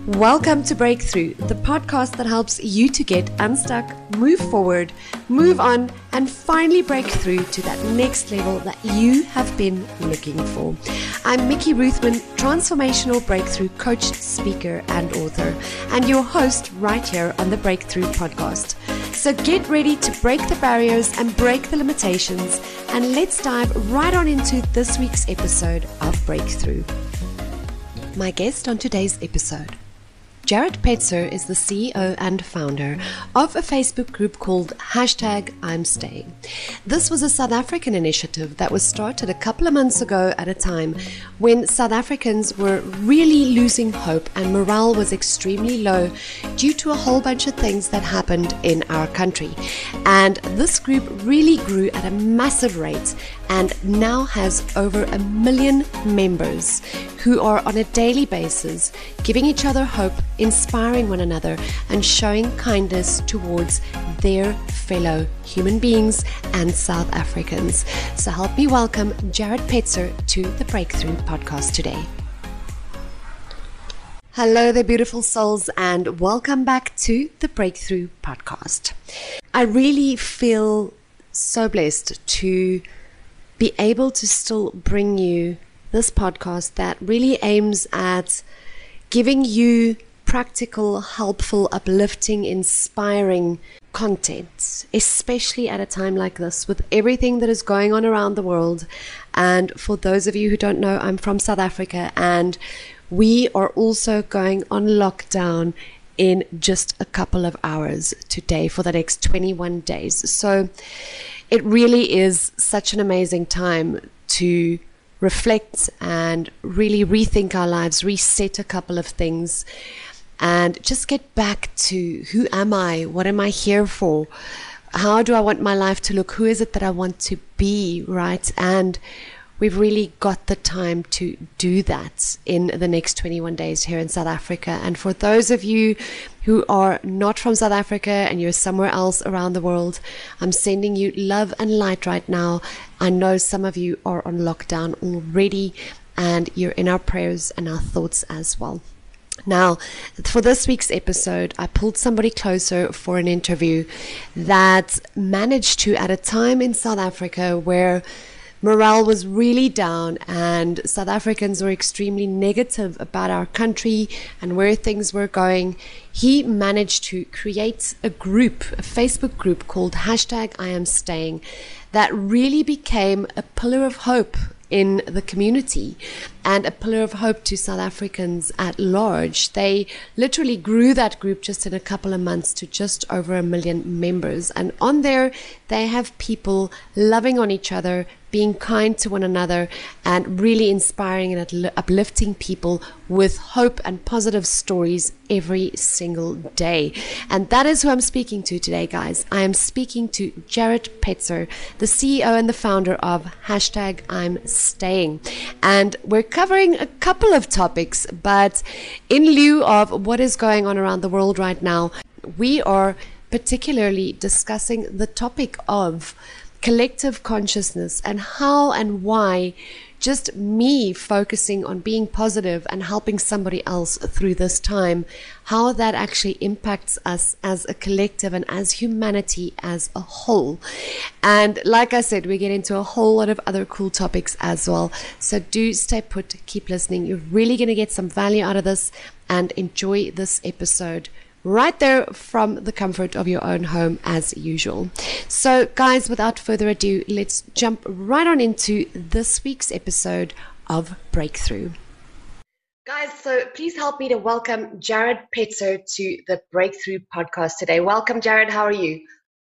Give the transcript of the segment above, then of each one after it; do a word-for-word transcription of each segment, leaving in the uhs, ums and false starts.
Welcome to Breakthrough, the podcast that helps you to get unstuck, move forward, move on, and finally break through to that next level that you have been looking for. I'm Mickey Ruthman, transformational breakthrough coach, speaker, and author, and your host right here on the Breakthrough podcast. So get ready to break the barriers and break the limitations, and let's dive right on into this week's episode of Breakthrough. My guest on today's episode, Jared Petzer, is the C E O and founder of a Facebook group called Hashtag I'm Staying. This was a South African initiative that was started a couple of months ago at a time when South Africans were really losing hope and morale was extremely low due to a whole bunch of things that happened in our country. And this group really grew at a massive rate and now has over a million members who are on a daily basis giving each other hope, inspiring one another, and showing kindness towards their fellow human beings and South Africans. So help me welcome Jared Petzer to the Breakthrough podcast today. Hello there, beautiful souls, and welcome back to the Breakthrough podcast. I really feel so blessed to be able to still bring you this podcast that really aims at giving you practical, helpful, uplifting, inspiring content, especially at a time like this with everything that is going on around the world. And for those of you who don't know, I'm from South Africa, and we are also going on lockdown in just a couple of hours today for the next twenty-one days. So it really is such an amazing time to reflect and really rethink our lives, reset a couple of things, and just get back to who am I? What am I here for? How do I want my life to look? Who is it that I want to be, right? And we've really got the time to do that in the next twenty-one days here in South Africa. And for those of you who are not from South Africa and you're somewhere else around the world, I'm sending you love and light right now. I know some of you are on lockdown already, and you're in our prayers and our thoughts as well. Now, for this week's episode, I pulled somebody closer for an interview that managed to, at a time in South Africa where morale was really down and South Africans were extremely negative about our country and where things were going, he managed to create a group, a Facebook group called Hashtag I Am Staying, that really became a pillar of hope in the community and a pillar of hope to South Africans at large. They literally grew that group just in a couple of months to just over a million members. And on there, they have people loving on each other, being kind to one another, and really inspiring and uplifting people with hope and positive stories every single day. And that is who I'm speaking to today, guys. I am speaking to Jared Petzer, the C E O and the founder of Hashtag I'm Staying. And we're covering a couple of topics, but in lieu of what is going on around the world right now, we are particularly discussing the topic of collective consciousness and how and why just me focusing on being positive and helping somebody else through this time, how that actually impacts us as a collective and as humanity as a whole. And like I said, we get into a whole lot of other cool topics as well. So do stay put, keep listening. You're really going to get some value out of this, and enjoy this episode right there from the comfort of your own home as usual. So guys, without further ado, let's jump right on into this week's episode of Breakthrough. Guys, so please help me to welcome Jared Petzer to the Breakthrough podcast today. Welcome, Jared. How are you?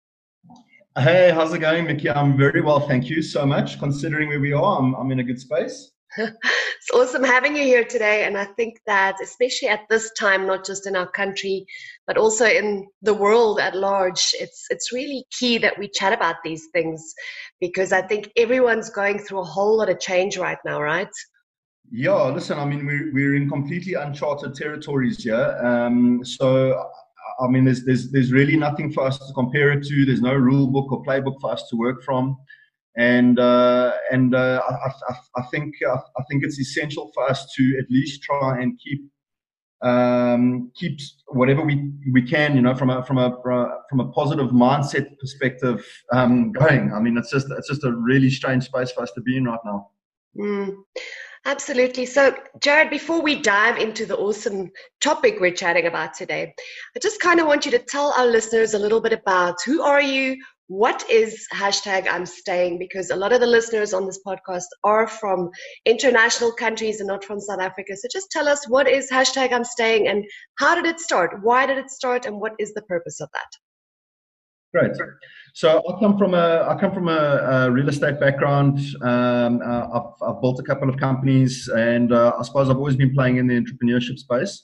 Hey, how's it going, Mickey? I'm very well, thank you so much. Considering where we are, I'm, I'm in a good space. It's awesome having you here today, and I think that especially at this time, not just in our country but also in the world at large, it's it's really key that we chat about these things, because I think everyone's going through a whole lot of change right now, right? Yeah, listen, I mean, we're, we're in completely uncharted territories here. Um, so, I mean, there's, there's, there's really nothing for us to compare it to. There's no rule book or playbook for us to work from. And uh, and uh, I, I, I think uh, I think it's essential for us to at least try and keep um, keeps whatever we we can, you know, from a from a from a positive mindset perspective um, going. I mean, it's just it's just a really strange space for us to be in right now. Mm, absolutely. So, Jared, before we dive into the awesome topic we're chatting about today, I just kind of want you to tell our listeners a little bit about who are you, what is hashtag I'm staying, because a lot of the listeners on this podcast are from international countries and not from South Africa. So just tell us, what is hashtag I'm staying and how did it start? Why did it start and what is the purpose of that? Great. So I come from a I come from a, a real estate background. Um, uh, I've, I've built a couple of companies, and uh, I suppose I've always been playing in the entrepreneurship space.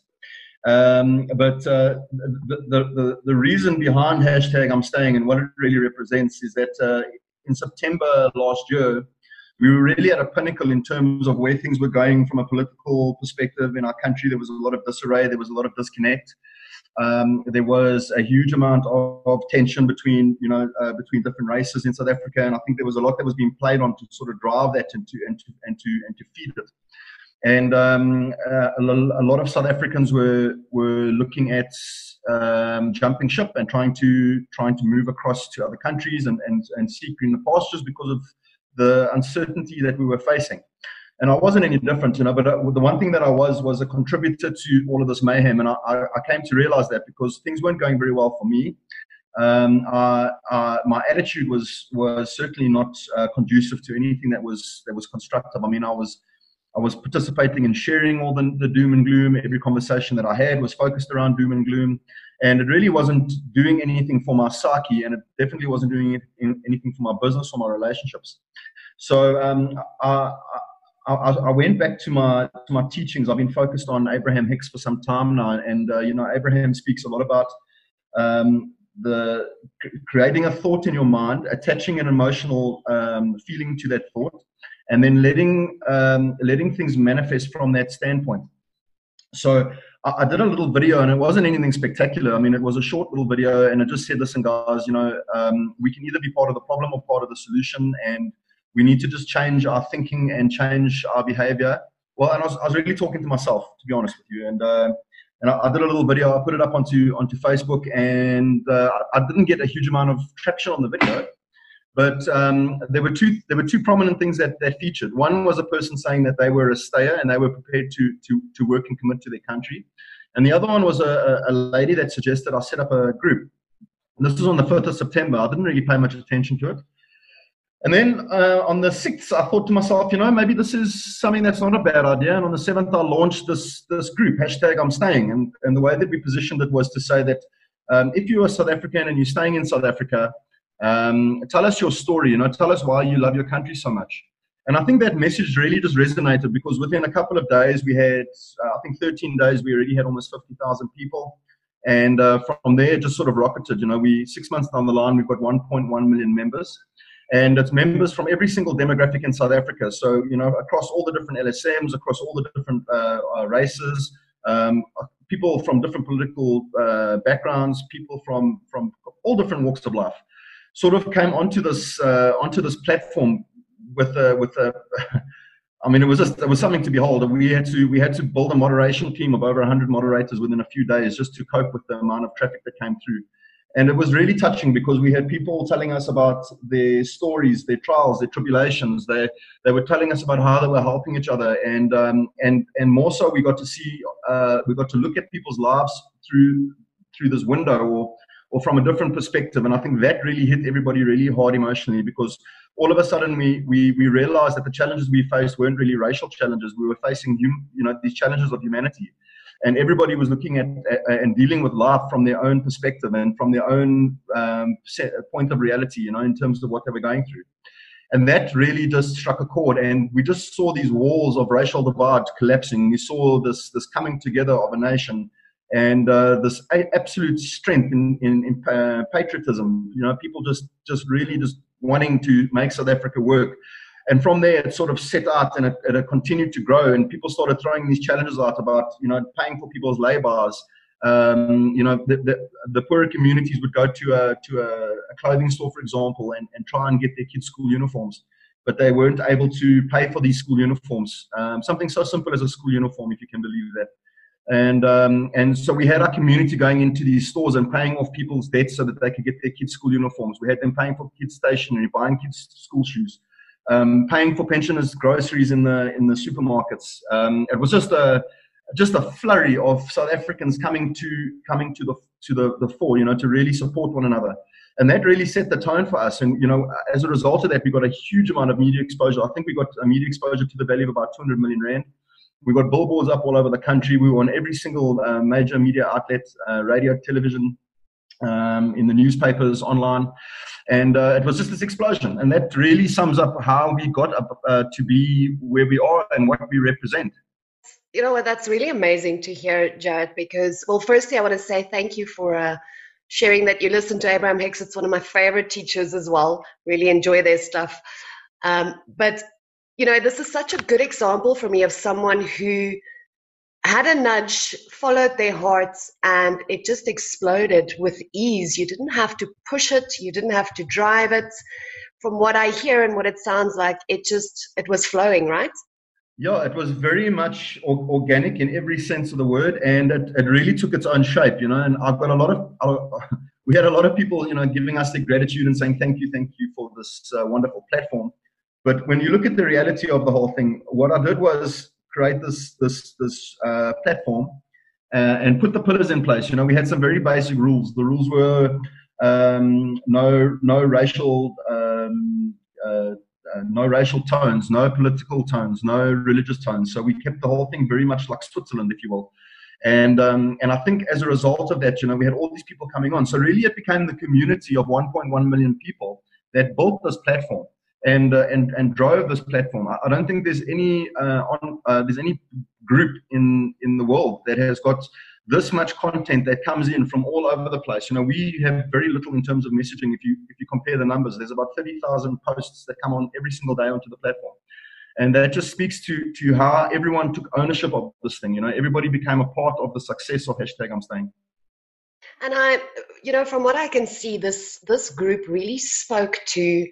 Um, but uh, the, the the the reason behind hashtag I'm staying and what it really represents is that uh, in September last year, we were really at a pinnacle in terms of where things were going from a political perspective in our country. There was a lot of disarray. There was a lot of disconnect. Um, there was a huge amount of, of tension between, you know, uh, between different races in South Africa, and I think there was a lot that was being played on to sort of drive that and to and to and to and to feed it. And um, uh, a, a lot of South Africans were were looking at um, jumping ship and trying to trying to move across to other countries and and and seek greener pastures because of the uncertainty that we were facing. And I wasn't any different, you know, but the one thing that I was was a contributor to all of this mayhem. And I, I came to realize that because things weren't going very well for me. Um, uh, uh, my attitude was was certainly not uh, conducive to anything that was that was constructive. I mean, I was I was participating in sharing all the, the doom and gloom. Every conversation that I had was focused around doom and gloom. And it really wasn't doing anything for my psyche, and it definitely wasn't doing anything for my business or my relationships. So um, I, I, I went back to my to my teachings. I've been focused on Abraham Hicks for some time now, and uh, you know, Abraham speaks a lot about um, the creating a thought in your mind, attaching an emotional um, feeling to that thought, and then letting um, letting things manifest from that standpoint. So I, I did a little video, and it wasn't anything spectacular. I mean, it was a short little video, and it just said, "Listen, guys, you know, um, we can either be part of the problem or part of the solution, and we need to just change our thinking and change our behavior." Well, and I was, I was really talking to myself, to be honest with you. And uh, and I, I did a little video. I put it up onto onto Facebook, and uh, I didn't get a huge amount of traction on the video. But um, there were two there were two prominent things that, that featured. One was a person saying that they were a stayer and they were prepared to to to work and commit to their country. And the other one was a, a lady that suggested I set up a group. And this was on the fifth of September. I didn't really pay much attention to it. And then uh, on the sixth, I thought to myself, you know, maybe this is something that's not a bad idea. And on the seventh, I launched this this group, hashtag I'm staying. And, and the way that we positioned it was to say that um, if you're a South African and you're staying in South Africa, um, tell us your story, you know, tell us why you love your country so much. And I think that message really just resonated because within a couple of days, we had, uh, I think thirteen days, we already had almost fifty thousand people. And uh, from there, it just sort of rocketed. You know, we six months down the line, we've got one point one million members. And it's members from every single demographic in South Africa. So, you know, across all the different L S Ms, across all the different uh, uh, races, um, people from different political uh, backgrounds, people from, from all different walks of life, sort of came onto this uh, onto this platform with a, with a, I mean, it was just, it was something to behold. We had to we had to build a moderation team of over one hundred moderators within a few days just to cope with the amount of traffic that came through. And it was really touching because we had people telling us about their stories, their trials, their tribulations. They they were telling us about how they were helping each other, and um, and and more so, we got to see, uh, we got to look at people's lives through through this window, or or from a different perspective. And I think that really hit everybody really hard emotionally because all of a sudden we we we realized that the challenges we faced weren't really racial challenges. We were facing hum, you know these challenges of humanity. And everybody was looking at uh, and dealing with life from their own perspective and from their own um, set, point of reality, you know, in terms of what they were going through. And that really just struck a chord. And we just saw these walls of racial divide collapsing. We saw this this coming together of a nation and uh, this a- absolute strength in, in, in uh, patriotism. You know, people just, just really just wanting to make South Africa work. And from there, it sort of set out and it, it continued to grow. And people started throwing these challenges out about, you know, paying for people's labours. Um, you know, the, the, the poorer communities would go to a to a, a clothing store, for example, and, and try and get their kids' school uniforms. But they weren't able to pay for these school uniforms. Um, something so simple as a school uniform, if you can believe that. And um, and so we had our community going into these stores and paying off people's debts so that they could get their kids' school uniforms. We had them paying for kids' stationery, buying kids' school shoes, um, paying for pensioners' groceries in the in the supermarkets. Um, it was just a just a flurry of South Africans coming to coming to the to the, the fore, you know, to really support one another. And that really set the tone for us. And, you know, as a result of that, we got a huge amount of media exposure. I think we got a media exposure to the value of about two hundred million rand. We got billboards up all over the country. We were on every single uh, major media outlet, uh, radio, television, um, in the newspapers, online. And uh, it was just this explosion. And that really sums up how we got up uh, to be where we are and what we represent. You know what, that's really amazing to hear, Jared, because, well, firstly, I want to say thank you for uh, sharing that you listen to Abraham Hicks. It's one of my favorite teachers as well. Really enjoy their stuff. Um, but you know, this is such a good example for me of someone who had a nudge, followed their hearts, and it just exploded with ease. You didn't have to push it. You didn't have to drive it. From what I hear and what it sounds like, it just, it was flowing, right? Yeah, it was very much organic in every sense of the word, and it, it really took its own shape, you know, and I've got a lot of, uh, we had a lot of people, you know, giving us their gratitude and saying, thank you, thank you for this uh, wonderful platform. But when you look at the reality of the whole thing, what I did was create this this this uh, platform uh, and put the pillars in place. You know, we had some very basic rules. The rules were um, no no racial um, uh, uh, no racial tones, no political tones, no religious tones. So we kept the whole thing very much like Switzerland, if you will. And um, and I think as a result of that, you know, we had all these people coming on. So really, it became the community of one point one million people that built this platform. And, uh, and and drove this platform. I, I don't think there's any uh, on uh, there's any group in in the world that has got this much content that comes in from all over the place. You know, we have very little in terms of messaging. If you if you compare the numbers, there's about thirty thousand posts that come on every single day onto the platform, and that just speaks to to how everyone took ownership of this thing. You know, everybody became a part of the success of hashtag I'm Staying. And I, you know, from what I can see, this this group really spoke to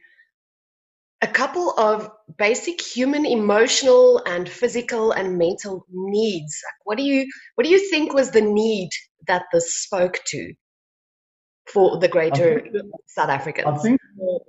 a couple of basic human emotional and physical and mental needs. What do you what do you think was the need that this spoke to for the greater that, South Africans? I think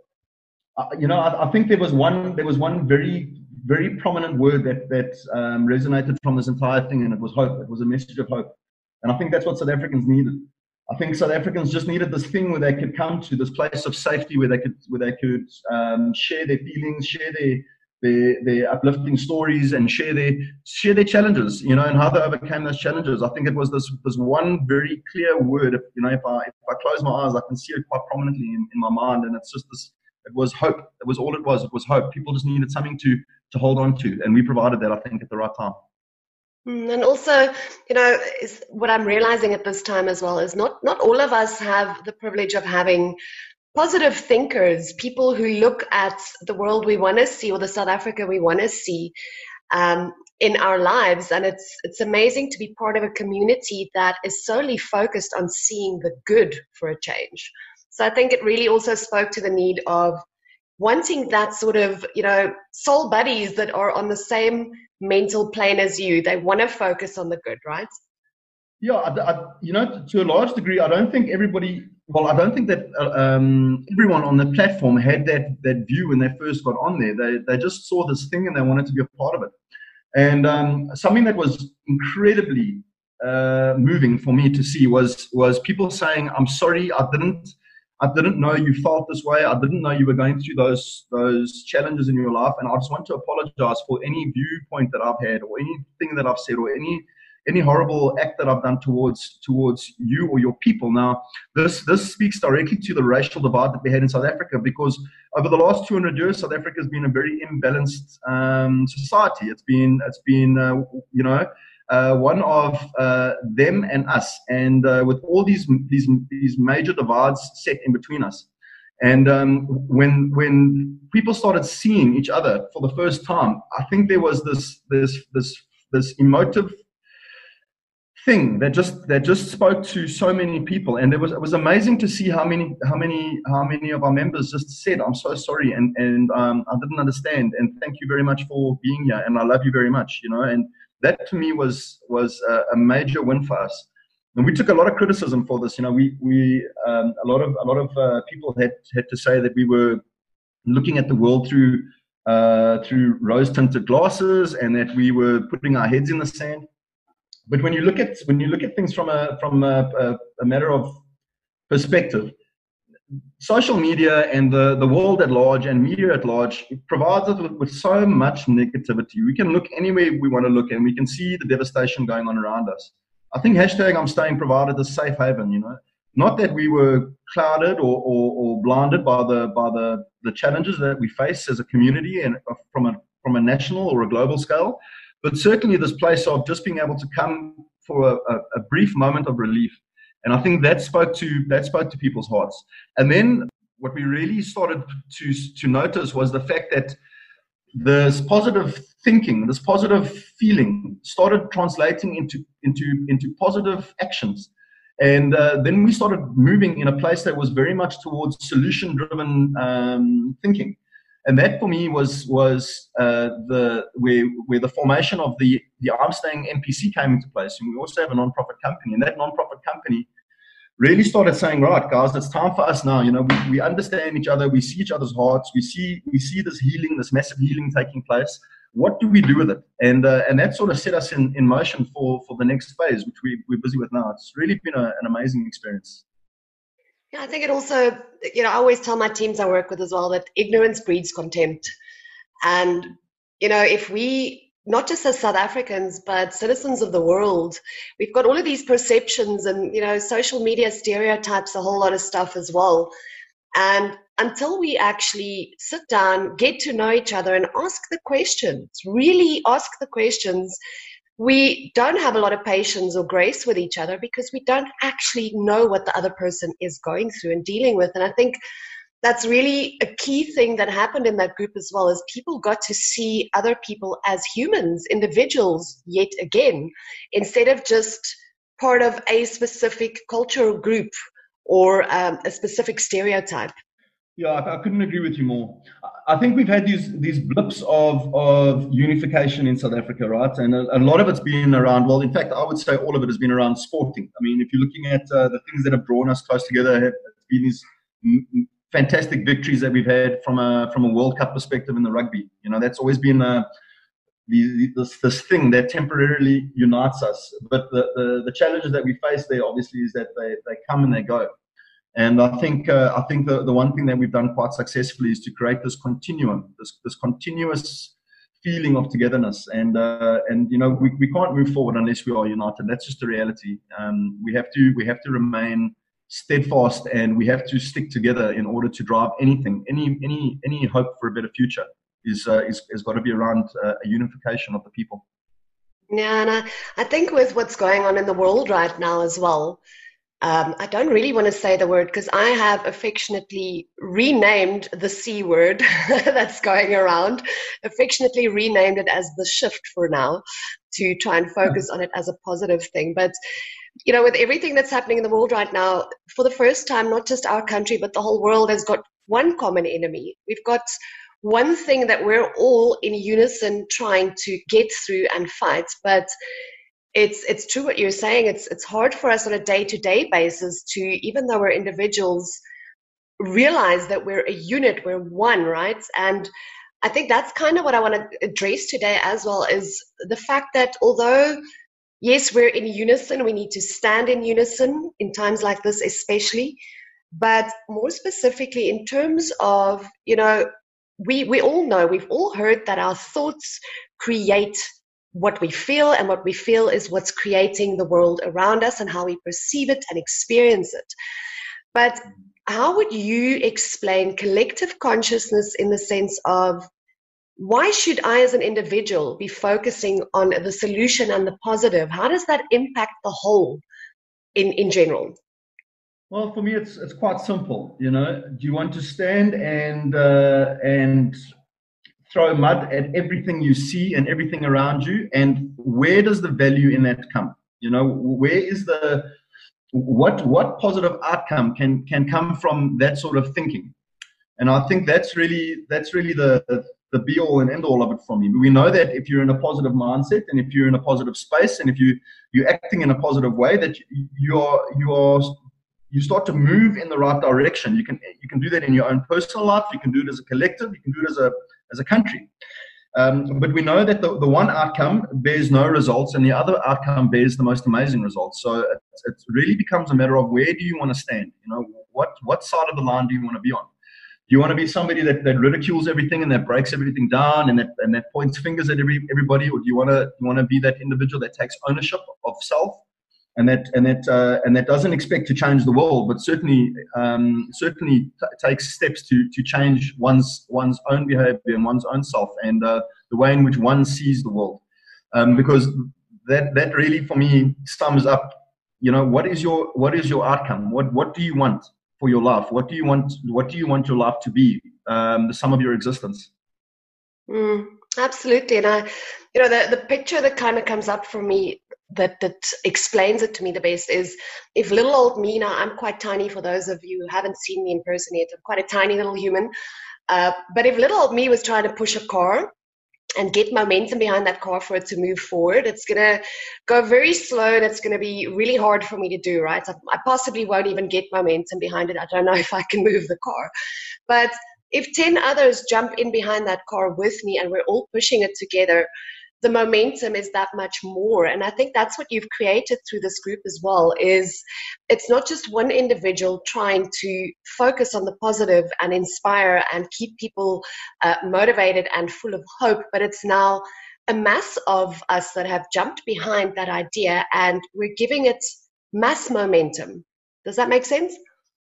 uh, you know I, I think there was one there was one very very prominent word that that um, resonated from this entire thing, and it was hope. It was a message of hope, and I think that's what South Africans needed. I think South Africans just needed this thing where they could come to this place of safety, where they could where they could um, share their feelings, share their, their their uplifting stories, and share their share their challenges, you know, and how they overcame those challenges. I think it was this this one very clear word. You know, if I if I close my eyes, I can see it quite prominently in, in my mind, and it's just this. It was hope. It was all it was. It was hope. People just needed something to to hold on to, and we provided that, I think, at the right time. And also, you know, is what I'm realizing at this time as well is not, not all of us have the privilege of having positive thinkers, people who look at the world we want to see or the South Africa we want to see um, in our lives. And it's it's amazing to be part of a community that is solely focused on seeing the good for a change. So I think it really also spoke to the need of wanting that sort of, you know, soul buddies that are on the same mental plane as you. They want to focus on the good, right? Yeah, I, I, you know, to a large degree, I don't think everybody, well, I don't think that uh, um, everyone on the platform had that that view when they first got on there. They they just saw this thing and they wanted to be a part of it. And um, something that was incredibly uh, moving for me to see was was people saying, "I'm sorry, I didn't, I didn't know you felt this way. I didn't know you were going through those those challenges in your life, and I just want to apologize for any viewpoint that I've had, or anything that I've said, or any any horrible act that I've done towards towards you or your people." Now, this this speaks directly to the racial divide that we had in South Africa, because over the last two hundred years, South Africa has been a very imbalanced um, society. It's been it's been uh, you know. Uh, one of uh, them and us, and uh, with all these these these major divides set in between us, and um, when when people started seeing each other for the first time, I think there was this this this this emotive thing that just that just spoke to so many people, and it was it was amazing to see how many how many how many of our members just said, "I'm so sorry, and and um, I didn't understand, and thank you very much for being here, and I love you very much," you know, and that to me was was a, a major win for us. And we took a lot of criticism for this. You know, we we um, a lot of a lot of uh, people had had to say that we were looking at the world through uh, through rose-tinted glasses, and that we were putting our heads in the sand. But when you look at when you look at things from a from a, a, a matter of perspective, social media and the, the world at large and media at large, it provides us with, with so much negativity. We can look anywhere we want to look, and we can see the devastation going on around us. I think hashtag I'm Staying provided a safe haven, you know. Not that we were clouded or, or, or blinded by the by the, the challenges that we face as a community and from a from a national or a global scale, but certainly this place of just being able to come for a, a, a brief moment of relief. And I think that spoke to that spoke to people's hearts. And then what we really started to to notice was the fact that this positive thinking, this positive feeling, started translating into into into positive actions. And uh, then we started moving in a place that was very much towards solution-driven um, thinking. And that for me was was uh, the where where the formation of the the I'm Staying N P C came into place. And we also have a non-profit company, and that non-profit company really started saying, right, guys, it's time for us now. You know, we, we understand each other, we see each other's hearts, we see we see this healing, this massive healing taking place. What do we do with it? And uh, and that sort of set us in, in motion for, for the next phase, which we, we're busy with now. It's really been a, an amazing experience. Yeah, I think it also, you know, I always tell my teams I work with as well that ignorance breeds contempt. And, you know, if we, not just as South Africans, but citizens of the world, we've got all of these perceptions and, you know, social media stereotypes, a whole lot of stuff as well. And until we actually sit down, get to know each other and ask the questions, really ask the questions, we don't have a lot of patience or grace with each other because we don't actually know what the other person is going through and dealing with. And I think that's really a key thing that happened in that group as well, is people got to see other people as humans, individuals, yet again, instead of just part of a specific cultural group or um, a specific stereotype. Yeah, I, I couldn't agree with you more. I think we've had these these blips of of unification in South Africa, right? And a, a lot of it's been around, well, in fact, I would say all of it has been around sporting. I mean, if you're looking at uh, the things that have drawn us close together, have been these m- fantastic victories that we've had from a from a World Cup perspective in the rugby. You know, that's always been uh, the, this this thing that temporarily unites us. But the, the, the challenges that we face there, obviously, is that they, they come and they go. And I think uh, I think the, the one thing that we've done quite successfully is to create this continuum, this this continuous feeling of togetherness. And uh, and you know we, we can't move forward unless we are united. That's just the reality. Um, we have to we have to remain steadfast, and we have to stick together in order to drive anything. Any any any hope for a better future is uh, is has got to be around uh, a unification of the people. Yeah, and I, I think with what's going on in the world right now as well. Um, I don't really want to say the word because I have affectionately renamed the C word that's going around, affectionately renamed it as the shift for now to try and focus on it as a positive thing. But, you know, with everything that's happening in the world right now, for the first time, not just our country, but the whole world has got one common enemy. We've got one thing that we're all in unison trying to get through and fight. But It's it's true what you're saying. It's it's hard for us on a day-to-day basis to, even though we're individuals, realize that we're a unit, we're one, right? And I think that's kind of what I want to address today as well, is the fact that although, yes, we're in unison, we need to stand in unison in times like this especially, but more specifically in terms of, you know, we, we all know, we've all heard that our thoughts create what we feel, and what we feel is what's creating the world around us and how we perceive it and experience it. But how would you explain collective consciousness in the sense of why should I as an individual be focusing on the solution and the positive? How does that impact the whole in, in general? Well, for me, it's it's quite simple. You know, do you want to stand and uh, and throw mud at everything you see and everything around you, and where does the value in that come? You know, where is the what what positive outcome can can come from that sort of thinking? And I think that's really that's really the the be all and end all of it from you. But we know that if you're in a positive mindset and if you're in a positive space and if you, you're acting in a positive way, that you are, you are, you start to move in the right direction. You can, you can do that in your own personal life. You can do it as a collective. You can do it as a, as a country. Um, but we know that the, the one outcome bears no results and the other outcome bears the most amazing results. So it, it really becomes a matter of where do you want to stand? You know, what, what side of the line do you want to be on? Do you want to be somebody that, that ridicules everything and that breaks everything down and that, and that points fingers at every, everybody? Or do you want to, you want to be that individual that takes ownership of self and that, and that, uh, and that doesn't expect to change the world, but certainly, um, certainly t- takes steps to, to change one's, one's own behavior and one's own self and, uh, the way in which one sees the world. Um, because that, that really for me sums up, you know, what is your, what is your outcome? What, what do you want for your life? What do you want, what do you want your life to be? Um, the sum of your existence. Mm, absolutely. And I, you know, the, the picture that kind of comes up for me that that explains it to me the best is if little old me, now I'm quite tiny for those of you who haven't seen me in person yet, I'm quite a tiny little human, uh, but if little old me was trying to push a car and get momentum behind that car for it to move forward, it's going to go very slow and it's going to be really hard for me to do, right? I, I possibly won't even get momentum behind it. I don't know if I can move the car. But if ten others jump in behind that car with me and we're all pushing it together, the momentum is that much more. And I think that's what you've created through this group as well, is it's not just one individual trying to focus on the positive and inspire and keep people uh, motivated and full of hope, but it's now a mass of us that have jumped behind that idea and we're giving it mass momentum. Does that make sense?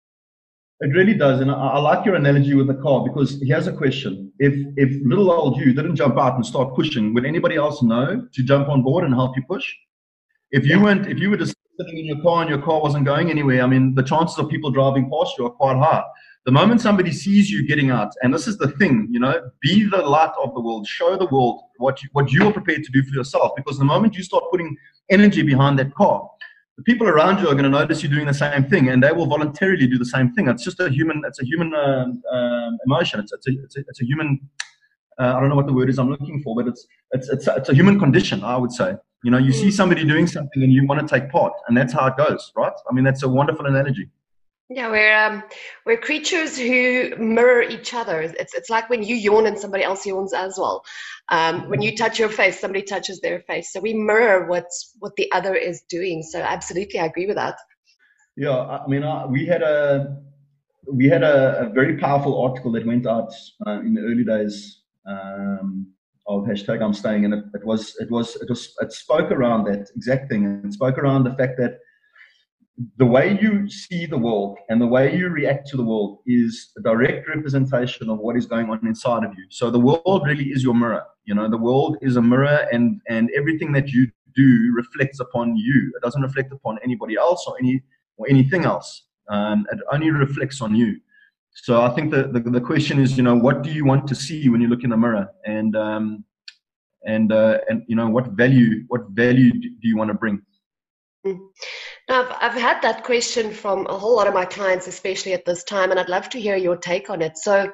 It really does, and I, I like your analogy with the car because here's a question. If if little old you didn't jump out and start pushing, would anybody else know to jump on board and help you push? If you weren't, if you were just sitting in your car and your car wasn't going anywhere, I mean, the chances of people driving past you are quite high. The moment somebody sees you getting out, and this is the thing, you know, be the light of the world, show the world what you, what you are prepared to do for yourself, because the moment you start putting energy behind that car, the people around you are going to notice you doing the same thing, and they will voluntarily do the same thing. It's just a human, it's a human uh, um, emotion. It's, it's, a, it's, a, it's a human, uh, I don't know what the word is I'm looking for, but it's, it's, it's, a, it's a human condition, I would say. You know, you see somebody doing something and you want to take part, and that's how it goes, right? I mean, that's a wonderful analogy. Yeah, we're um, we're creatures who mirror each other. It's it's like when you yawn and somebody else yawns as well. Um, when you touch your face, somebody touches their face. So we mirror what's what the other is doing. So absolutely, I agree with that. Yeah, I mean, uh, we had a we had a, a very powerful article that went out uh, in the early days um, of hashtag I'm Staying, and it, it was it was it was it spoke around that exact thing, and it spoke around the fact that the way you see the world and the way you react to the world is a direct representation of what is going on inside of you. So the world really is your mirror. You know, the world is a mirror, and, and everything that you do reflects upon you. It doesn't reflect upon anybody else or any or anything else. Um, it only reflects on you. So I think the, the, the question is, you know, what do you want to see when you look in the mirror? And, um, and, uh, and you know, what value, what value do you want to bring? Mm. Now, I've, I've had that question from a whole lot of my clients, especially at this time, and I'd love to hear your take on it. So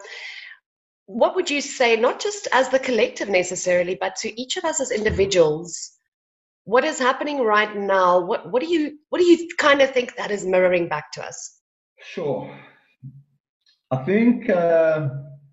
what would you say, not just as the collective necessarily, but to each of us as individuals, what is happening right now? What, what do you, what do you kind of think that is mirroring back to us? Sure. I think, uh,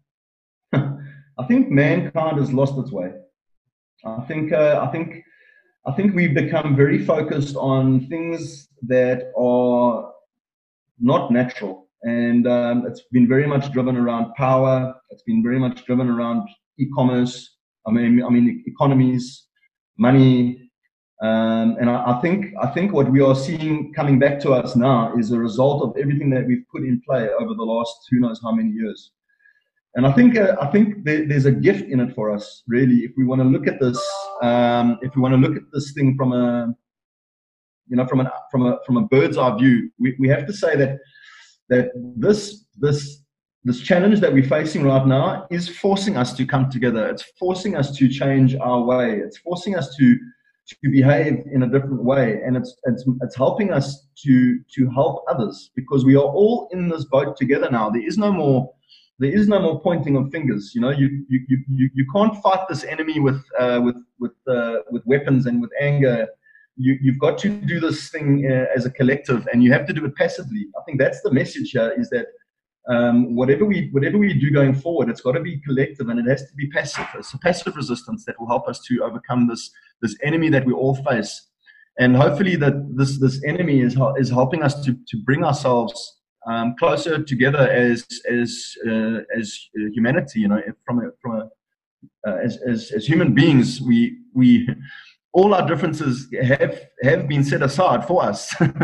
I think mankind has lost its way. I think, uh, I think, I think we've become very focused on things that are not natural, and um, it's been very much driven around power. It's been very much driven around e-commerce. I mean, I mean economies, money, um, and I, I think I think what we are seeing coming back to us now is a result of everything that we've put in play over the last who knows how many years. And I think uh, I think there, there's a gift in it for us, really, if we want to look at this. Um, if we want to look at this thing from a, you know, from an from a from a bird's eye view, we, we have to say that that this this this challenge that we're facing right now is forcing us to come together. It's forcing us to change our way. It's forcing us to to behave in a different way, and it's it's it's helping us to to help others, because we are all in this boat together now. There is no more. there is no more pointing of fingers. You know, you you you you can't fight this enemy with uh, with with uh, with weapons and with anger. You you've got to do this thing uh, as a collective, and you have to do it passively. I think that's the message here: is that um, whatever we whatever we do going forward, it's got to be collective, and it has to be passive. It's a passive resistance that will help us to overcome this this enemy that we all face, and hopefully that this this enemy is is helping us to to bring ourselves Um, closer together as as uh, as humanity, you know, from a, from a, uh, as, as as human beings, we we all our differences have have been set aside for us.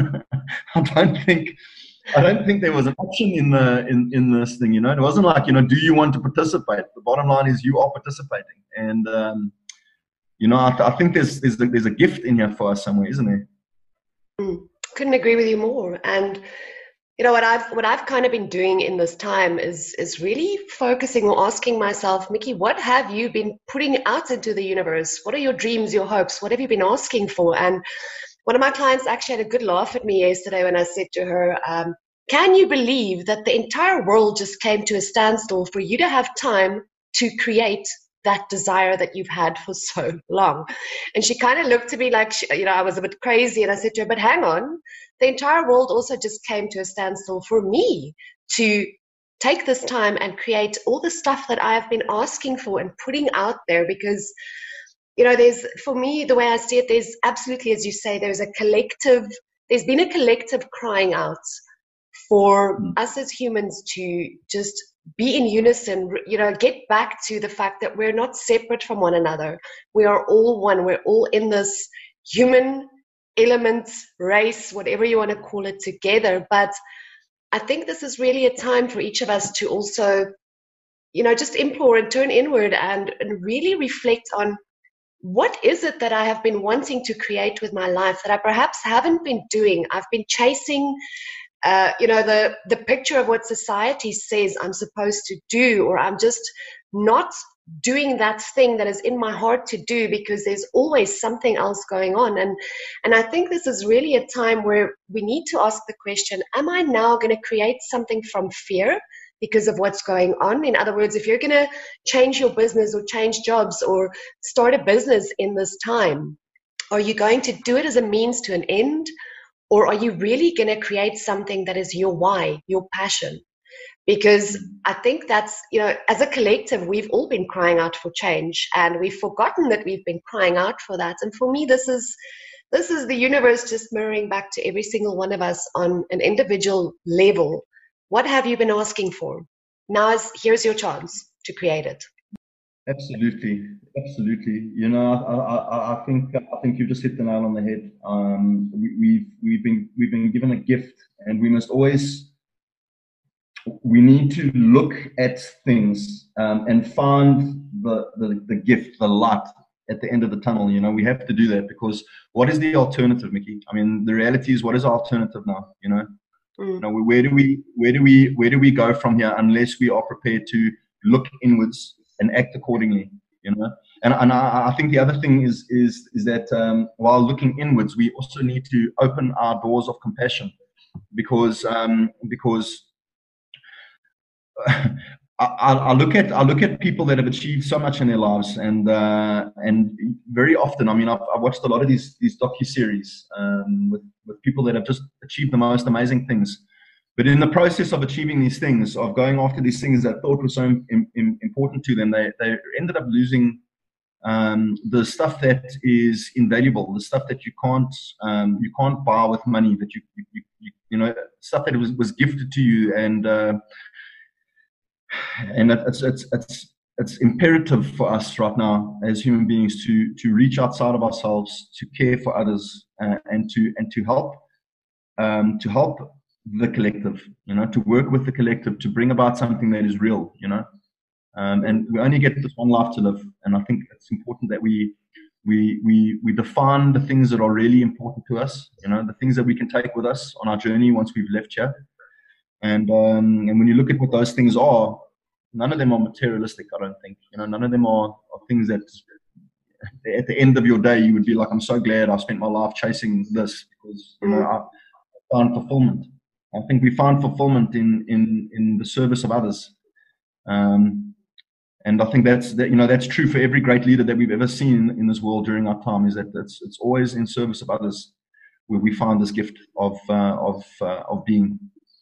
I don't think I don't think there was an option in the in in this thing, you know. It wasn't like, you know, do you want to participate? The bottom line is you are participating, and um, you know, I, I think there's there's a, there's a gift in here for us somewhere, isn't there? Mm, couldn't agree with you more. And you know, what I've what I've kind of been doing in this time is is really focusing or asking myself, Mickey, what have you been putting out into the universe? What are your dreams, your hopes? What have you been asking for? And one of my clients actually had a good laugh at me yesterday when I said to her, um, can you believe that the entire world just came to a standstill for you to have time to create that desire that you've had for so long? And she kind of looked at me like, she, you know, I was a bit crazy. And I said to her, but hang on. The entire world also just came to a standstill for me to take this time and create all the stuff that I have been asking for and putting out there, because, you know, there's, for me, the way I see it, there's absolutely, as you say, there's a collective, there's been a collective crying out for us as humans to just be in unison, you know, get back to the fact that we're not separate from one another. We are all one. We're all in this human elements, race, whatever you want to call it, together. But I think this is really a time for each of us to also, you know, just implore and turn inward and, and really reflect on what is it that I have been wanting to create with my life that I perhaps haven't been doing. I've been chasing, uh, you know, the, the picture of what society says I'm supposed to do, or I'm just not doing that thing that is in my heart to do because there's always something else going on. And and I think this is really a time where we need to ask the question, am I now going to create something from fear because of what's going on? In other words, if you're going to change your business or change jobs or start a business in this time, are you going to do it as a means to an end, or are you really going to create something that is your why, your passion? Because I think that's, you know, as a collective, we've all been crying out for change, and we've forgotten that we've been crying out for that. And for me, this is this is the universe just mirroring back to every single one of us on an individual level. What have you been asking for? Now is, here's your chance to create it. Absolutely, absolutely. You know, I, I, I think I think you just hit the nail on the head. Um, we, we've we've been we've been given a gift, and we must always. We need to look at things um, and find the, the, the gift, the light at the end of the tunnel. You know, we have to do that, because what is the alternative, Mickey? I mean, the reality is, what is our alternative now? You know, mm. you know, where do we, where do we, where do we go from here unless we are prepared to look inwards and act accordingly? You know, and and I, I think the other thing is is is that um, while looking inwards, we also need to open our doors of compassion, because um, because. I, I look at I look at people that have achieved so much in their lives, and uh, and very often, I mean, I've, I've watched a lot of these these docu-series um, with with people that have just achieved the most amazing things, but in the process of achieving these things, of going after these things that thought were so in, in, important to them, they they ended up losing um, the stuff that is invaluable, the stuff that you can't um, you can't buy with money, that you you you, you know, stuff that was was gifted to you. And uh, And it's it's it's it's imperative for us right now as human beings to to reach outside of ourselves, to care for others, uh, and to and to help um, to help the collective. You know, to work with the collective to bring about something that is real. You know, um, and we only get this one life to live, and I think it's important that we we we we define the things that are really important to us. You know, the things that we can take with us on our journey once we've left here. And um, and when you look at what those things are, none of them are materialistic, I don't think. You know, none of them are, are things that at the end of your day you would be like, I'm so glad I spent my life chasing this, because, you know, I found fulfillment. I think we find fulfillment in in in the service of others. Um, and I think that's that, you know, that's true for every great leader that we've ever seen in this world during our time, is that it's, it's always in service of others where we find this gift of, uh, of, uh, of being.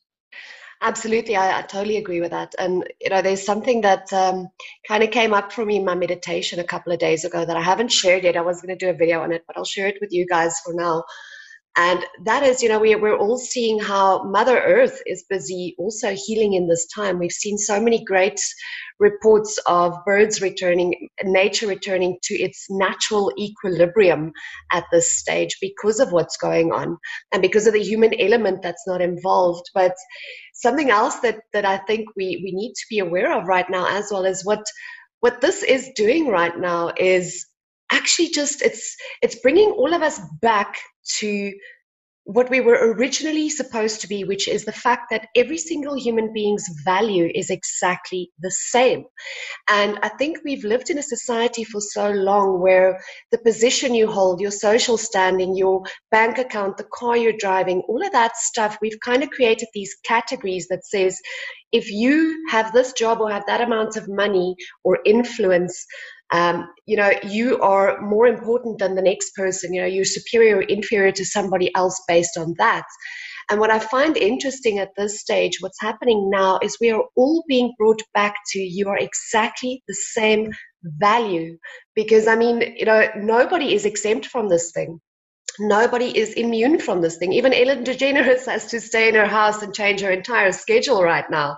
Absolutely, I, I totally agree with that. And you know, there's something that um, kind of came up for me in my meditation a couple of days ago that I haven't shared yet. I was going to do a video on it, but I'll share it with you guys for now. And that is, you know, we, we're all seeing how Mother Earth is busy also healing in this time. We've seen so many great reports of birds returning, nature returning to its natural equilibrium at this stage because of what's going on and because of the human element that's not involved. But something else that, that I think we, we need to be aware of right now as well is what, what this is doing right now is actually just, it's, it's bringing all of us back to what we were originally supposed to be, which is the fact that every single human being's value is exactly the same. And I think we've lived in a society for so long where the position you hold, your social standing, your bank account, the car you're driving, all of that stuff, we've kind of created these categories that says, if you have this job or have that amount of money or influence, Um, you know, you are more important than the next person. You know, you're superior or inferior to somebody else based on that. And what I find interesting at this stage, what's happening now is we are all being brought back to you are exactly the same value. Because, I mean, you know, nobody is exempt from this thing. Nobody is immune from this thing. Even Ellen DeGeneres has to stay in her house and change her entire schedule right now.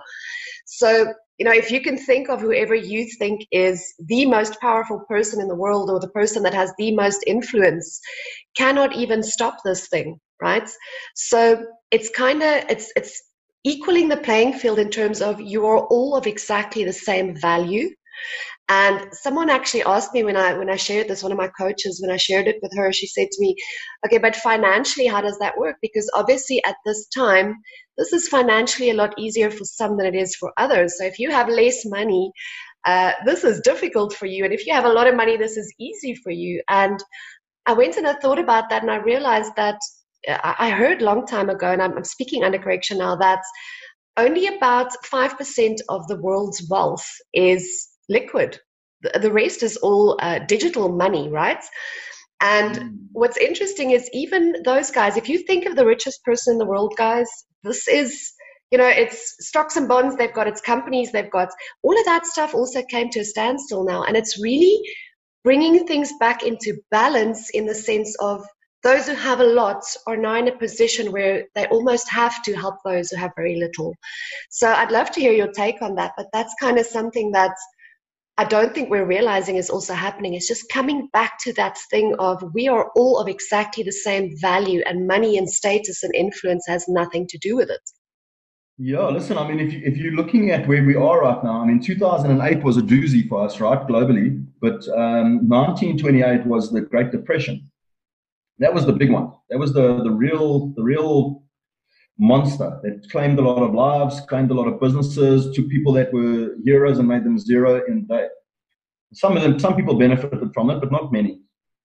So, you know, if you can think of whoever you think is the most powerful person in the world or the person that has the most influence, cannot even stop this thing, right? So it's kind of, it's, it's equaling the playing field in terms of you are all of exactly the same value. And someone actually asked me when I when I shared this, one of my coaches, when I shared it with her, she said to me, okay, but financially, how does that work? Because obviously at this time, this is financially a lot easier for some than it is for others. So if you have less money, uh, this is difficult for you. And if you have a lot of money, this is easy for you. And I went and I thought about that, and I realized that I heard a long time ago, and I'm, I'm speaking under correction now, that only about five percent of the world's wealth is liquid. The, the rest is all uh, digital money, right? And mm. what's interesting is even those guys, if you think of the richest person in the world, guys, this is, you know, it's stocks and bonds, they've got its companies, they've got all of that stuff also came to a standstill now. And it's really bringing things back into balance in the sense of those who have a lot are now in a position where they almost have to help those who have very little. So I'd love to hear your take on that, but that's kind of something that I don't think we're realizing is also happening. It's just coming back to that thing of we are all of exactly the same value, and money and status and influence has nothing to do with it. Yeah, listen, I mean, if, you, if you're looking at where we are right now, I mean, two thousand eight was a doozy for us, right, globally, but um, nineteen twenty-eight was the Great Depression. That was the big one. That was the, the real the real monster that claimed a lot of lives, claimed a lot of businesses, took people that were heroes and made them zero in a day. Some of them, some people benefited from it, but not many.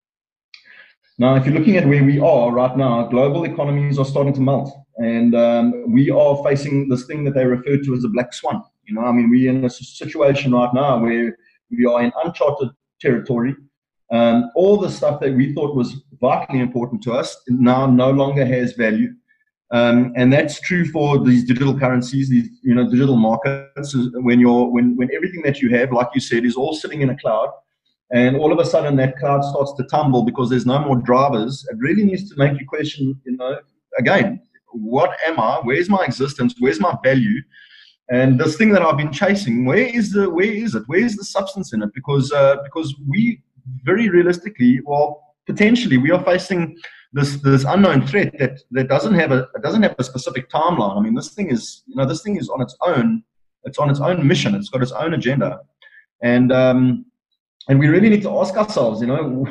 Now, if you're looking at where we are right now, global economies are starting to melt, and um, we are facing this thing that they refer to as a black swan. You know, I mean, we're in a situation right now where we are in uncharted territory. Um, all the stuff that we thought was vitally important to us now no longer has value. Um, and that's true for these digital currencies, these, you know, digital markets. When you're, when, when everything that you have, like you said, is all sitting in a cloud, and all of a sudden that cloud starts to tumble because there's no more drivers, it really needs to make you question, you know, again, what am I? Where's my existence? Where's my value? And this thing that I've been chasing, where is the, where is it? Where is the substance in it? Because, uh, because we very realistically, well, potentially we are facing this this unknown threat that that doesn't have a doesn't have a specific timeline. I mean, this thing is, you know, this thing is on its own. It's on its own mission. It's got its own agenda, and um, and we really need to ask ourselves, you know,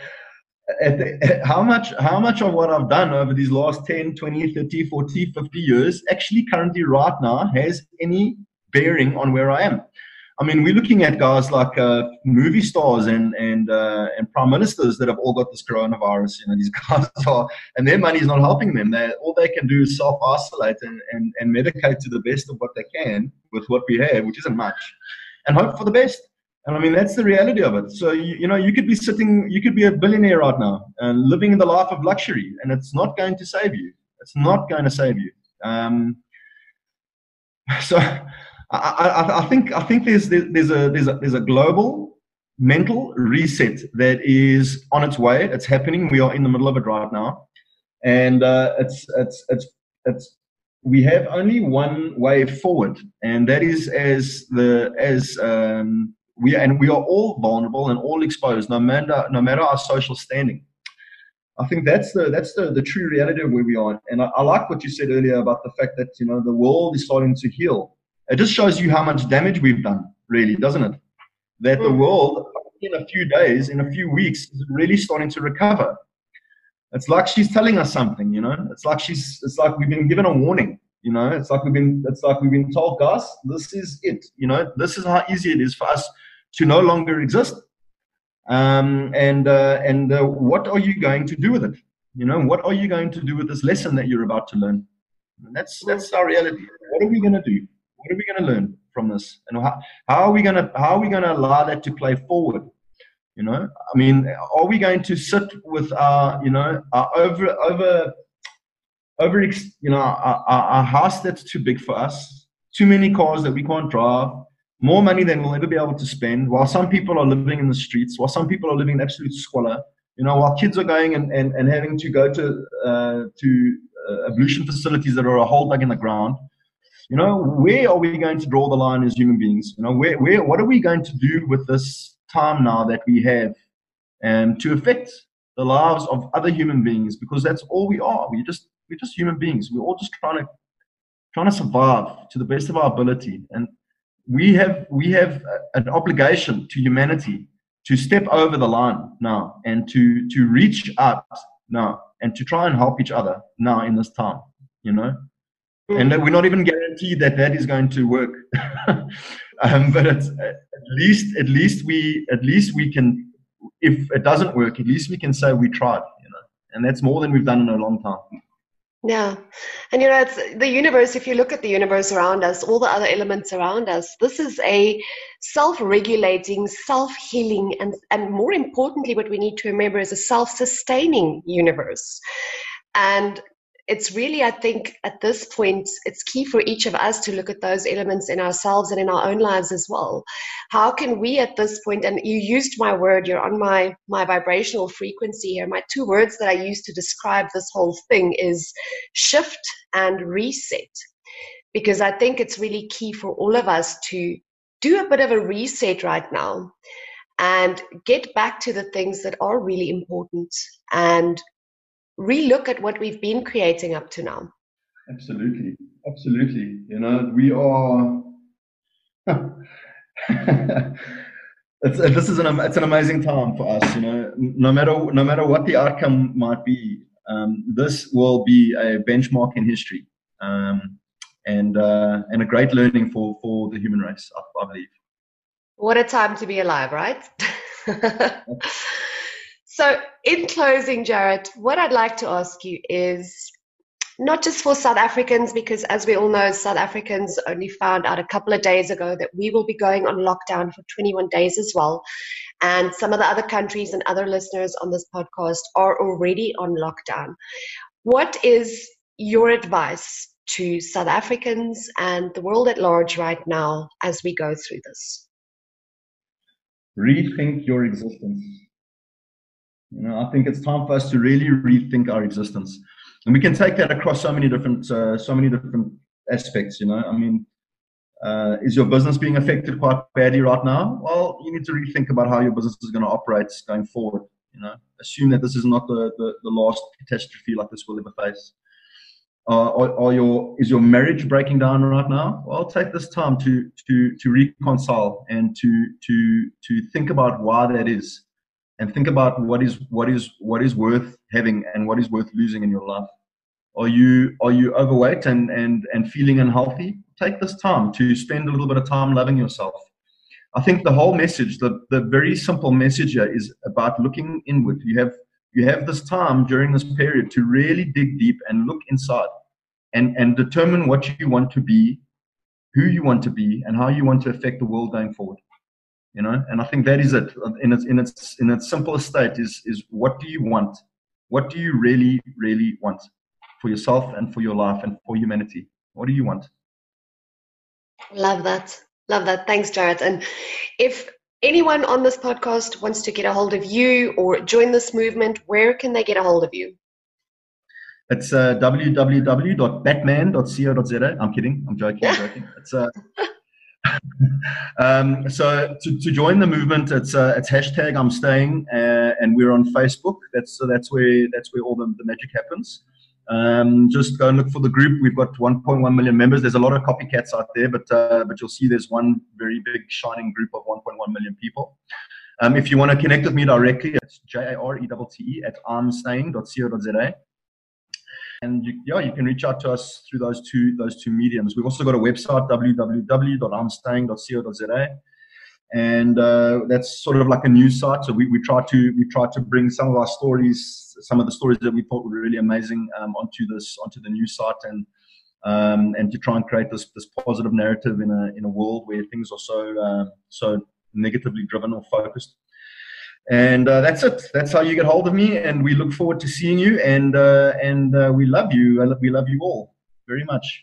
at the, at how much how much of what I've done over these last ten, twenty, thirty, forty, fifty years actually currently right now has any bearing on where I am. I mean, we're looking at guys like uh, movie stars and and uh, and prime ministers that have all got this coronavirus. You know, these guys are, and their money is not helping them. They all they can do is self-isolate and, and and medicate to the best of what they can with what we have, which isn't much, and hope for the best. And I mean, that's the reality of it. So you, you know, you could be sitting, you could be a billionaire right now and living the life of luxury, and it's not going to save you. It's not going to save you. Um, so. I, I, I think I think there's there's a there's a there's a global mental reset that is on its way. It's happening. We are in the middle of it right now, and uh, it's it's it's it's we have only one way forward, and that is as the as um, we and we are all vulnerable and all exposed, no matter no matter our social standing. I think that's the that's the, the true reality of where we are. And I, I like what you said earlier about the fact that, you know, the world is starting to heal. It just shows you how much damage we've done, really, doesn't it? That the world, in a few days, in a few weeks, is really starting to recover. It's like she's telling us something, you know. It's like she's. It's like we've been given a warning, you know. It's like we've been. It's like we've been told, guys, this is it. You know, this is how easy it is for us to no longer exist. Um, and uh, and uh, what are you going to do with it? You know, what are you going to do with this lesson that you're about to learn? And that's that's our reality. What are we going to do? What are we going to learn from this? And how, how are we going to how are we going to allow that to play forward? You know, I mean, are we going to sit with our, you know, our over over over, you know, our, our house that's too big for us, too many cars that we can't drive, more money than we'll ever be able to spend, while some people are living in the streets, while some people are living in absolute squalor, you know, while kids are going and, and, and having to go to uh, to uh, ablution facilities that are a hole dug in the ground. You know, where are we going to draw the line as human beings? You know, where, where, what are we going to do with this time now that we have, um, to affect the lives of other human beings? Because that's all we are. We just, we're just human beings. We're all just trying to, trying to survive to the best of our ability. And we have, we have an obligation to humanity to step over the line now and to, to reach out now and to try and help each other now in this time, you know. And we're not even guaranteed that that is going to work, um, but it's, at least, at least we, at least we can. If it doesn't work, at least we can say we tried, you know. And that's more than we've done in a long time. Yeah, and you know, it's the universe. If you look at the universe around us, all the other elements around us, this is a self-regulating, self-healing, and and more importantly, what we need to remember is a self-sustaining universe, and. It's really, I think, at this point, it's key for each of us to look at those elements in ourselves and in our own lives as well. How can we at this point, and you used my word, you're on my, my vibrational frequency here. My two words that I use to describe this whole thing is shift and reset. Because I think it's really key for all of us to do a bit of a reset right now and get back to the things that are really important and relook at what we've been creating up to now. Absolutely, absolutely. You know, we are. it's, this is an it's an amazing time for us. You know, no matter no matter what the outcome might be, um, this will be a benchmark in history, um, and uh, and a great learning for for the human race, I, I believe. What a time to be alive, right? So in closing, Jared, what I'd like to ask you is not just for South Africans, because as we all know, South Africans only found out a couple of days ago that we will be going on lockdown for twenty-one days as well. And some of the other countries and other listeners on this podcast are already on lockdown. What is your advice to South Africans and the world at large right now as we go through this? Rethink your existence. You know, I think it's time for us to really rethink our existence, and we can take that across so many different, uh, so many different aspects. You know, I mean, uh, is your business being affected quite badly right now? Well, you need to rethink about how your business is going to operate going forward. You know, assume that this is not the the, the last catastrophe like this will ever face. Uh, or, or your is your marriage breaking down right now? Well, take this time to to to reconcile and to to to think about why that is. And think about what is what is what is worth having and what is worth losing in your life. Are you are you overweight and and and feeling unhealthy? Take this time to spend a little bit of time loving yourself. I think the whole message, the, the very simple message here is about looking inward. You have you have this time during this period to really dig deep and look inside and, and determine what you want to be, who you want to be, and how you want to affect the world going forward. You know, and I think that is it in its in its in its simplest state is is what do you want? What do you really, really want for yourself and for your life and for humanity? What do you want? Love that. Love that. Thanks, Jared. And if anyone on this podcast wants to get a hold of you or join this movement, where can they get a hold of you? It's uh, w w w dot batman dot co dot z a. I'm kidding. I'm joking. I'm joking. It's uh, um, so to, to join the movement, it's uh, it's hashtag I'm staying, uh, and we're on Facebook. That's so that's where that's where all the, the magic happens. Um, just go and look for the group. We've got one point one million members. There's a lot of copycats out there, but uh, but you'll see there's one very big shining group of one point one million people. Um, if you want to connect with me directly, it's J A R E T T E at armstaying dot co dot z a. And you, yeah, you can reach out to us through those two those two mediums. We've also got a website, w w w dot armstaying dot co dot z a. And uh, that's sort of like a news site. So we, we try to we try to bring some of our stories, some of the stories that we thought were really amazing, um, onto this onto the news site, and um, and to try and create this this positive narrative in a in a world where things are so uh, so negatively driven or focused. And uh, that's it. That's how you get hold of me. And we look forward to seeing you. And uh, and uh, we love you. We love you all very much.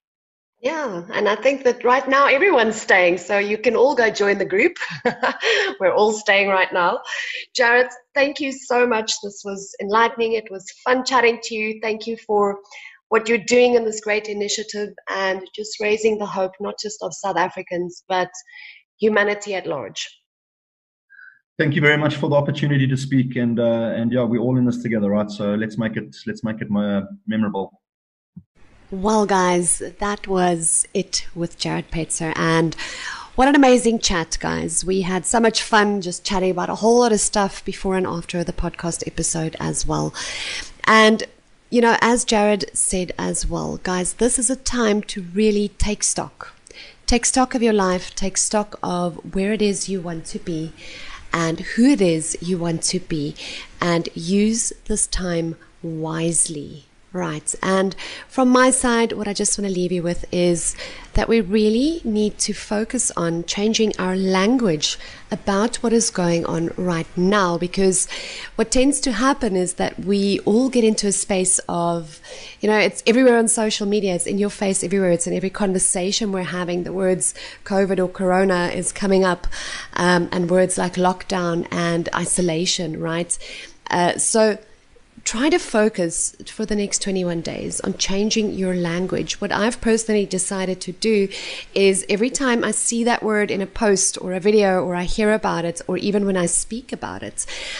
Yeah, and I think that right now everyone's staying, so you can all go join the group. We're all staying right now. Jared, thank you so much. This was enlightening. It was fun chatting to you. Thank you for what you're doing in this great initiative and just raising the hope, not just of South Africans, but humanity at large. Thank you very much for the opportunity to speak. And uh, and yeah, we're all in this together, right? So let's make it let's make it uh, memorable. Well, guys, that was it with Jared Petzer, and what an amazing chat, guys. We had so much fun just chatting about a whole lot of stuff before and after the podcast episode as well. And, you know, as Jared said as well, guys, this is a time to really take stock. Take stock of your life, take stock of where it is you want to be and who it is you want to be, and use this time wisely. Right. And from my side, what I just want to leave you with is that we really need to focus on changing our language about what is going on right now, because what tends to happen is that we all get into a space of, you know, it's everywhere on social media, it's in your face everywhere, it's in every conversation we're having. The words COVID or Corona is coming up, um, and words like lockdown and isolation, right? Uh, so try to focus for the next twenty-one days on changing your language. What I've personally decided to do is every time I see that word in a post or a video, or I hear about it, or even when I speak about it,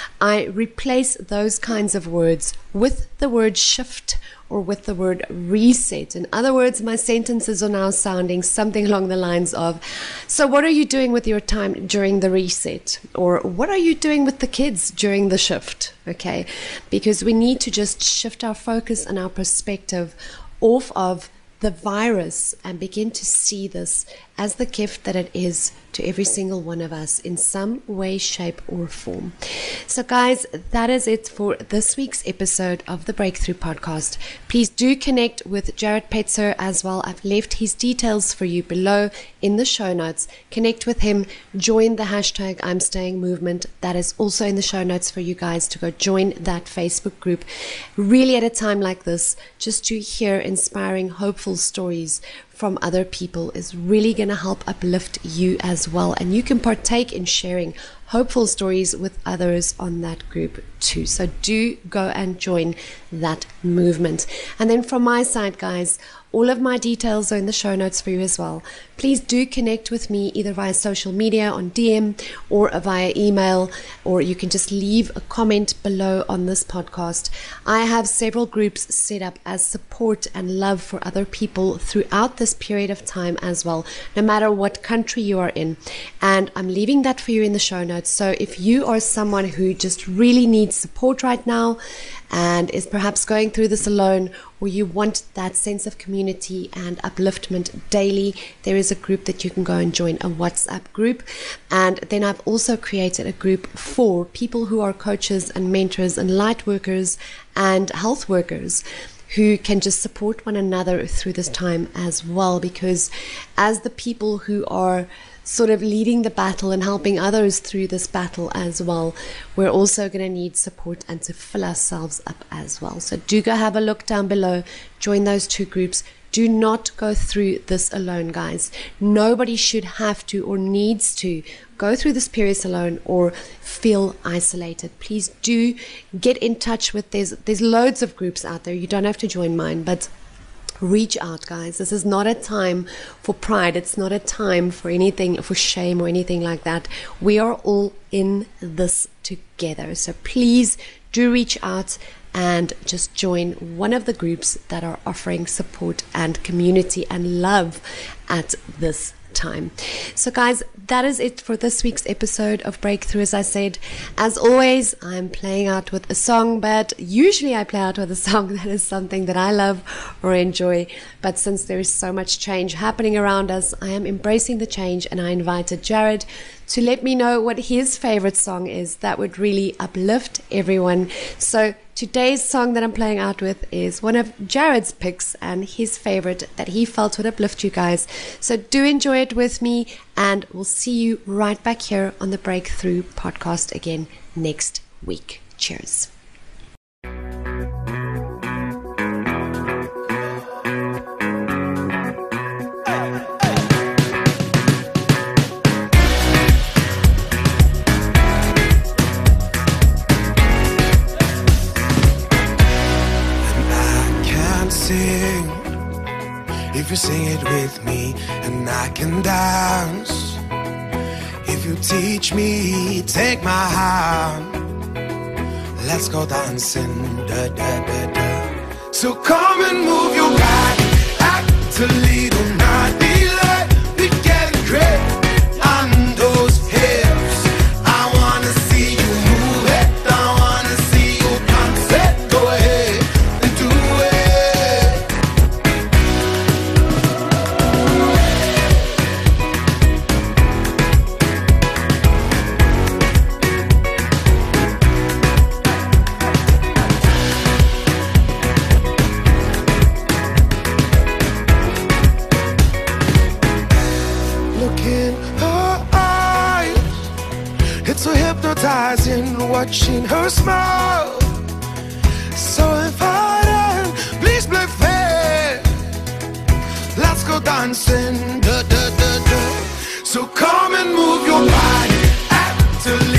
I replace those kinds of words with the word shift or with the word reset. In other words, my sentences are now sounding something along the lines of, so what are you doing with your time during the reset? Or what are you doing with the kids during the shift? Okay, because we need to just shift our focus and our perspective off of the virus and begin to see this as the gift that it is to every single one of us in some way, shape, or form. So guys, that is it for this week's episode of the Breakthrough Podcast. Please do connect with Jared Petzer as well. I've left his details for you below in the show notes. Connect with him, join the hashtag I'm Staying movement. That is also in the show notes for you guys to go join that Facebook group. Really, at a time like this, just to hear inspiring, hopeful stories from other people is really going to help uplift you as well. And you can partake in sharing hopeful stories with others on that group too. So do go and join that movement. And then from my side, guys, all of my details are in the show notes for you as well. Please do connect with me either via social media on D M or via email, or you can just leave a comment below on this podcast. I have several groups set up as support and love for other people throughout this period of time as well, no matter what country you are in. And I'm leaving that for you in the show notes. So if you are someone who just really needs support right now and is perhaps going through this alone, or you want that sense of community and upliftment daily, there is a group that you can go and join, a WhatsApp group. And then I've also created a group for people who are coaches and mentors and light workers and health workers who can just support one another through this time as well, because as the people who are sort of leading the battle and helping others through this battle as well, we're also going to need support and to fill ourselves up as well. So do go have a look down below, join those two groups. Do not go through this alone, guys. Nobody should have to or needs to go through this period alone or feel isolated. Please do get in touch with, there's, there's loads of groups out there. You don't have to join mine, but reach out, guys. This is not a time for pride. It's not a time for anything, for shame or anything like that. We are all in this together. So please do reach out and just join one of the groups that are offering support and community and love at this time. So guys, that is it for this week's episode of Breakthrough. As I said, as always, I'm playing out with a song, but usually I play out with a song that is something that I love or enjoy. But since there is so much change happening around us, I am embracing the change, and I invited Jared to let me know what his favorite song is that would really uplift everyone. So today's song that I'm playing out with is one of Jared's picks and his favorite that he felt would uplift you guys. So do enjoy it with me, and we'll see you right back here on the Breakthrough podcast again next week. Cheers. If you sing it with me, and I can dance. If you teach me, take my hand, let's go dancing, da, da, da, da. So come and move your body, act a little naughty, like we getting great on those hips. I wanna see you move it, I wanna see you dance it. Go ahead and do it. Watching her smile, so inviting, please play fair. Let's go dancing, da, da, da, da. So come and move your body, act a little